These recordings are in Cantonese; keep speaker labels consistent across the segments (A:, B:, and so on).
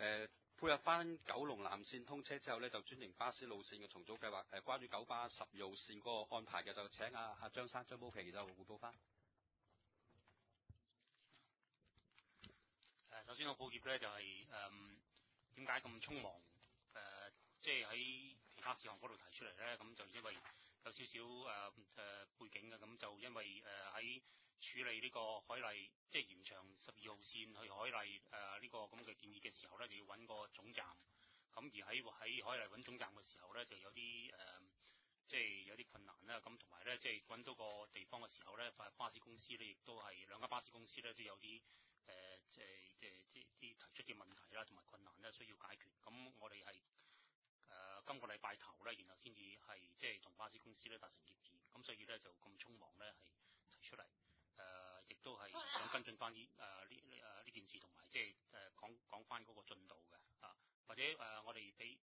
A: 配合翻九龍南線通車之後咧，就專營巴士路線嘅重組計劃。關於九巴12號線嗰個安排嘅，就請阿張寶平就匯報翻。
B: 首先我抱歉咧，就係點解咁匆忙？即係喺其他事項嗰度提出嚟咧，咁就因為有少少背景嘅，咁就因為喺處理呢個海麗即係延長12號線去海麗呢個咁嘅建議嘅時候咧，就要揾個總站。咁而喺海麗揾總站嘅時候咧，就有啲即係有啲困難啦。咁同埋咧，即係揾到個地方嘅時候咧，巴士公司咧亦都係兩間巴士公司咧都有啲即係啲提出嘅問題啦，同埋困難咧需要解決。咁我哋係今個禮拜頭咧，然後先至係即係同巴士公司咧達成協議。咁所以咧就咁匆忙咧係提出嚟。亦都係想跟進翻呢件事，同埋即係講翻嗰個進度嘅或者我哋俾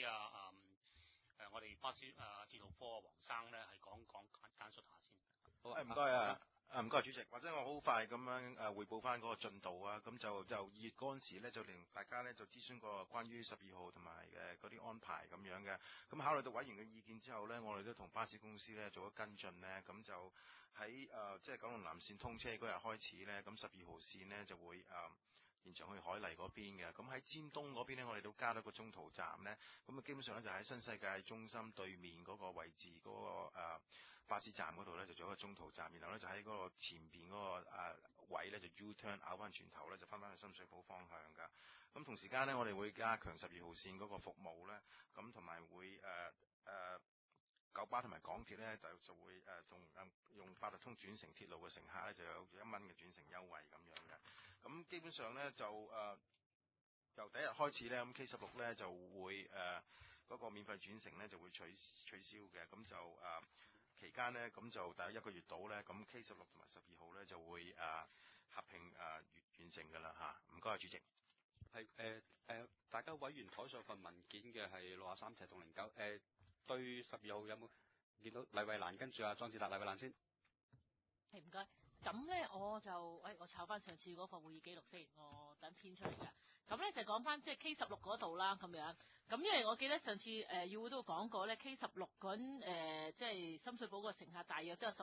B: 我哋巴士鐵路科黃生咧係講簡述下先。
C: 好，唔該唔該主席，或者我好快咁樣匯報翻嗰個進度啊。咁就2月嗰陣時咧，就令大家咧就諮詢過關於12號同埋嗰啲安排咁樣嘅。咁考慮到委員嘅意見之後咧，我哋都同巴士公司咧做咗跟進咧。咁就喺即係九龍南線通車嗰日開始咧，咁12號線咧就會延長去海麗嗰邊嘅。咁喺尖東嗰邊咧，我哋都加咗個中途站咧。咁基本上咧就喺新世界中心對面嗰個位置嗰個巴士站嗰度咧就做一個中途站，然後咧就喺嗰個前邊嗰個位咧就 U-turn 拗翻轉頭咧就翻去深水埗方向噶。咁同時間咧我哋會加強12號線嗰個服務咧，咁同埋會九巴同埋港鐵咧就會用八達通轉乘鐵路嘅乘客咧就有1蚊嘅轉乘優惠咁樣嘅。咁基本上咧就由第一日開始咧，咁 K16 咧就會嗰個免費轉乘咧就會取消嘅。咁就期間咧咁就大約1個月到咧，咁 K16 同埋12號咧就會合併完成㗎啦嚇。唔該主席。
A: 係大家委員台上份文件嘅係63斜同09對12號有冇見到黎慧蘭跟住莊志達？黎慧蘭先。
D: 係唔該。咁咧我就我抄翻上次嗰份會議記錄先，我等編出嚟㗎。咁咧就講翻即係 K16 嗰度啦，咁樣。咁因為我記得上次議會都講過咧 ，K16 嗰即係深水埗個乘客大約都有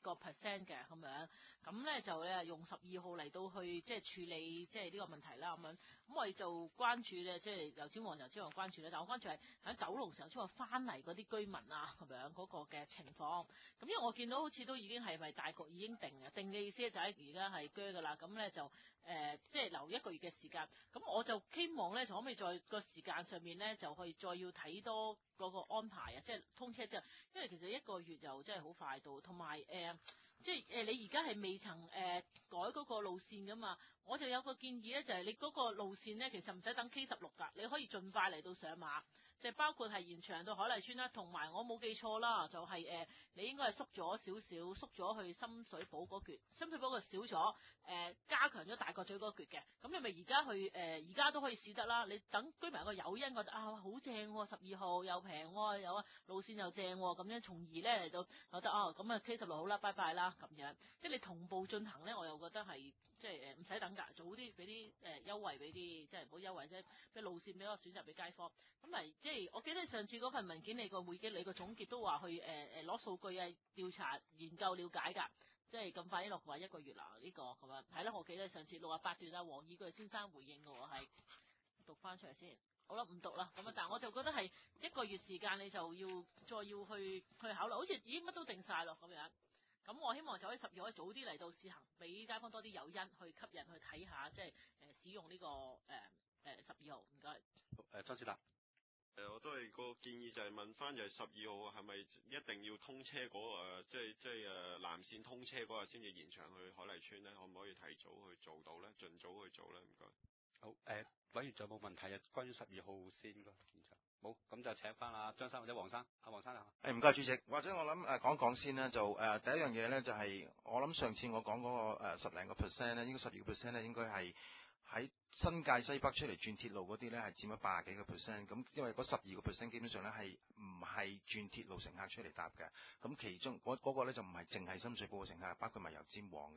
D: 12% 嘅咁樣。咁咧就用12號嚟到去即係處理即係呢個問題啦咁樣。咁我哋就關注咧，即係油尖旺關注咧，但我關注係喺九龍時候出話翻嚟嗰啲居民啊咁樣嗰個嘅情況。咁因為我見到好似都已經係咪大局已經定嘅意思就係而家係鋸㗎啦，咁咧就即係留1個月嘅時間。咁我就希望咧，就可唔可以在個時間上面咧，就去再要睇多嗰個安排啊，即係通車之後，因為其實1個月就真係好快到，同埋即係你而家係未曾改嗰個路線噶嘛，我就有個建議咧，就係你嗰個路線咧，其實唔使等 K16 㗎，你可以盡快嚟到上馬，即係包括係延長到海麗村啦，同埋我冇記錯啦，就係你應該係縮咗少少，縮咗去深水埗嗰橛，深水埗嘅少咗，加強咗大角咀嗰橛嘅，咁你咪而家去而家都可以試得啦，你等居民有個誘因覺得好正喎，12號又平喎，有路線又正喎，咁樣從而咧嚟到覺得咁K16好啦，拜拜啦咁樣，即係你同步進行咧，我又覺得係即係唔使等㗎，早啲俾啲優惠俾啲，即係唔好優惠啫，俾路線俾個選擇俾街坊，咁咪即係我記得上次嗰份文件你個會議你個總結都話去攞數據啊，調查研究了解㗎，即係咁快落話1個月啦呢個咁樣，係啦，我記得上次68段啊黃以鉅先生回應嘅喎，係讀翻出嚟先。好啦，唔讀啦，咁但係我就覺得係1個月時間，你就要再要去考慮，好似已經乜都定晒咯咁樣。咁我希望就可以12號早啲嚟到試行，俾街坊多啲誘因去吸引去睇下，即係使用呢個12號。唔該。
A: 莊志達。
E: 我都係個建議就係問翻就係12號係咪一定要通車嗰即係南線通車嗰日先至延長去海麗村咧？可唔可以提早去做到咧？盡早去做咧？唔該。
A: 好，委員仲有冇問題啊？關於12號線個延長，冇，咁就請翻張生或者黃生，黃生啊。
C: 唔該主席，或者我諗講講先啦，就第一樣嘢咧就係、我諗上次我講嗰個10零個%咧，應該12%咧應該係喺新界西北出嚟轉鐵路嗰啲咧係佔咗80幾個%，咁因為嗰12個%基本上咧係唔係轉鐵路乘客出嚟搭嘅，咁其中嗰個咧就唔係淨係深水埗嘅乘客，包括埋油尖旺嘅。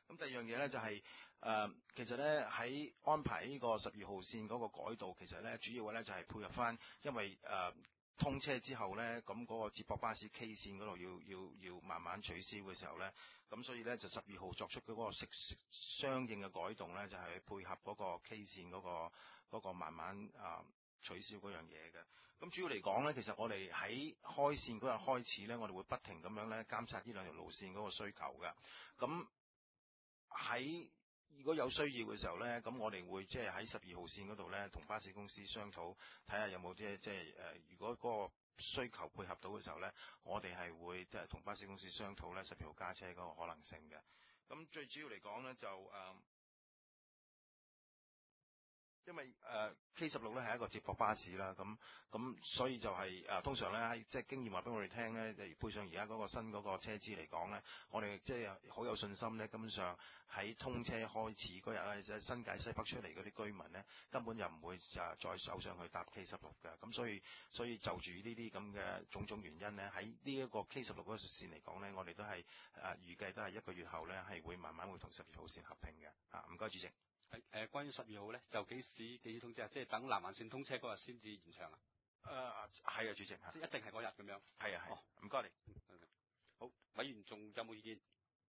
C: 咁第二樣嘢咧就係、其實咧喺安排呢個12號線嗰個改道，其實咧主要嘅咧就係配合翻，因為通車之後咧，咁嗰個接駁巴士 K 線嗰度要慢慢取消嘅時候咧，咁所以咧就12號作出嗰個相應嘅改動咧，就係、配合嗰個 K 線嗰個慢慢取消嗰樣嘢嘅。咁主要嚟講咧，其實我哋喺開線嗰日開始咧，我哋會不停咁樣咧監察呢兩條路線嗰個需求嘅。咁喺如果有需要嘅時候咧，咁我哋會即係喺12號線嗰度咧，同巴士公司商討，睇下有冇如果嗰個需求配合到嘅時候咧，我哋係會即係同巴士公司商討咧12號加車嗰個可能性嘅。咁最主要嚟講咧就因為K16咧係一個接駁巴士啦，咁所以就係、通常咧喺即係經驗話俾我哋聽咧，就配上而家嗰個新嗰個車資嚟講咧，我哋即係好有信心咧，根本上喺通車開始嗰日咧，即係新界西北出嚟嗰啲居民咧，根本就唔會再走上去搭 K16嘅。咁所以就住呢啲咁嘅種種原因咧，喺呢一個 K16 嗰條線嚟講咧，我哋都係預計都係1個月後咧係會慢慢會同12號線合併嘅。唔該主席。
A: 關於12號咧，就幾時通車啊？即係等南環線通車嗰日先至延長啊？
C: 係啊，主席。
A: 即係一定係嗰日咁樣。
C: 係啊。
A: 哦，
C: 唔該你。
A: 好，委員仲有冇意見？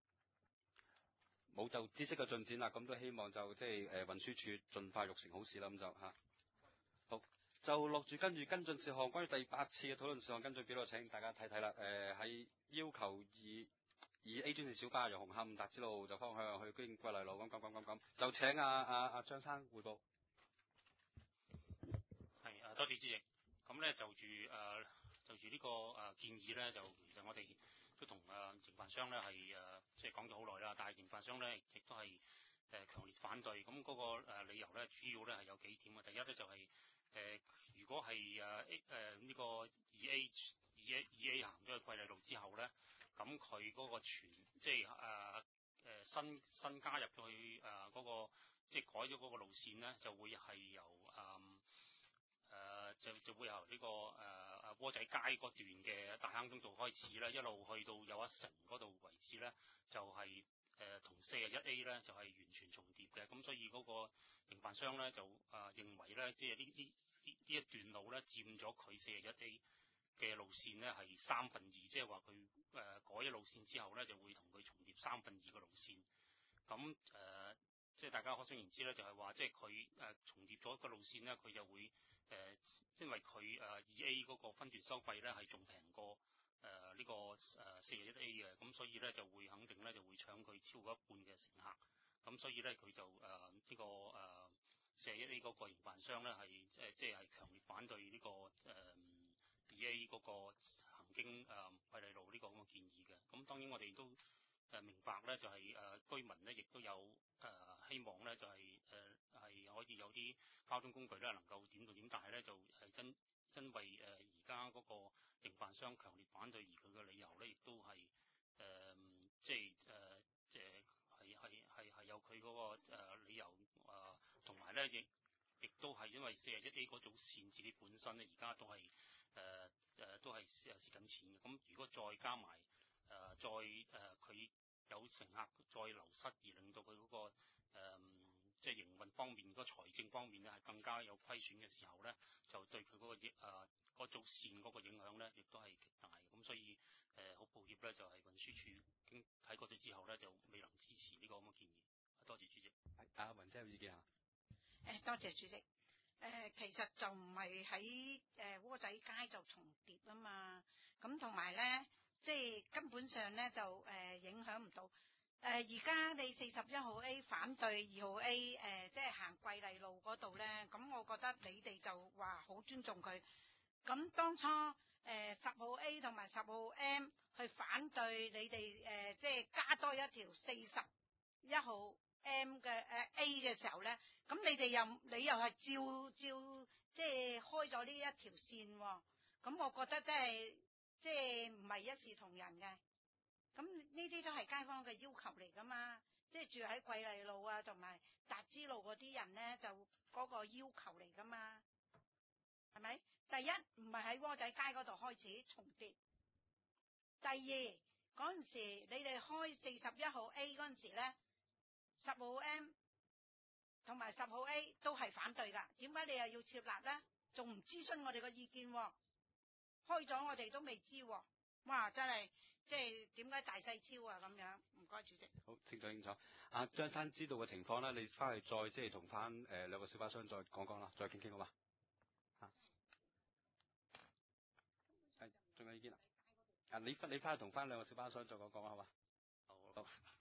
A: 冇就知識嘅進展啦，咁都希望就即係運輸署盡快育成好事啦，咁就嚇。好，就落住跟進事項，關於第8次嘅討論事項跟進表度，請大家睇睇啦。喺要求以 A 專線小巴由紅磡達之路就方向去經桂麗路咁，就請阿張生匯報。
B: 係多謝主席。咁咧就住呢個建議咧，就其實我哋都同營辦商咧係即係講咗好耐啦，但係營辦商咧亦都係強烈反對。咁嗰個理由咧，主要咧係有幾點嘅。第一咧就係如果係呢個2A 行咗去桂麗路之後咧，咁佢嗰個即係新加入咗去嗰個即係改咗嗰個路線咧，就會係由就會由呢個窩仔街嗰段嘅大坑中道開始咧，一路去到又一城嗰度為止咧，就係同41A 咧就係完全重疊嘅。咁所以嗰個營辦商咧就認為咧，即係呢一段路咧佔咗佢41A 嘅路線咧係2/3，即係話佢改咗路線之後咧就會同佢重疊2/3嘅路線。咁即係大家可想而知咧，就係話即係佢重疊咗個路線咧，佢就會因為佢2A 嗰個分段收費咧係仲平過呢個41A 嘅，咁所以咧就會肯定咧就會搶佢超過一半嘅乘客。咁所以咧佢就呢個41A 嗰個營辦商咧係即係強烈反對呢個2A 嗰個行經桂麗路呢個咁嘅建議嘅。咁當然我哋都明白咧，就係居民咧亦都有希望咧，就係可以有啲交通工具咧能夠點到點，但係咧就係因為而家嗰個營辦商強烈反對，而佢嘅理由咧亦都係即係有佢嗰個理由同埋咧亦都係因為41A 嗰組線自己本身咧而家都係都係蝕緊錢嘅。咁如果再加埋佢有乘客再流失，而令到佢嗰個即係營運方面、嗰個財政方面咧係更加有虧損嘅時候咧，就對佢嗰個嗰組線嗰個影響咧，亦都係極大。咁所以好抱歉咧，就係運輸署經睇過咗之後咧，就未能支持呢個咁嘅建議。多謝主席。
A: 阿雲姐有意見啊？
F: 多謝主席。其實就唔係喺窩仔街就重疊啊嘛，咁同埋咧，即係根本上咧就影響唔到。而家你41號 A 反對2號 A 即係行桂麗路嗰度咧，咁我覺得你哋就話好尊重佢。咁當初10號 A 同埋10號 M 去反對你哋即係加多一條41號 M 嘅A 嘅時候咧，咁你又係照即係開咗呢一條線喎。咁我覺得即係唔係一視同仁嘅。咁呢啲都係街坊嘅要求嚟噶嘛，即係住喺桂麗路啊同埋達之路嗰啲人咧，就嗰個要求嚟噶嘛，係咪？第一唔係喺窩仔街嗰度開始重疊，第二嗰陣時你哋開41號 A 嗰陣時咧， 10號 M 同埋10號 A 都係反對㗎，點解你又要設立呢？仲唔諮詢我哋個意見喎？開咗我哋都未知喎，哇！真係即係點解大細超啊咁樣？唔該主席。
A: 好，清楚清楚。阿張生知道嘅情況咧，你翻去再即係同翻兩個小巴商再講講啦，再傾傾好嘛？嚇，係仲有意見啊？啊，你翻去同翻兩個小巴商再講講好嘛？好。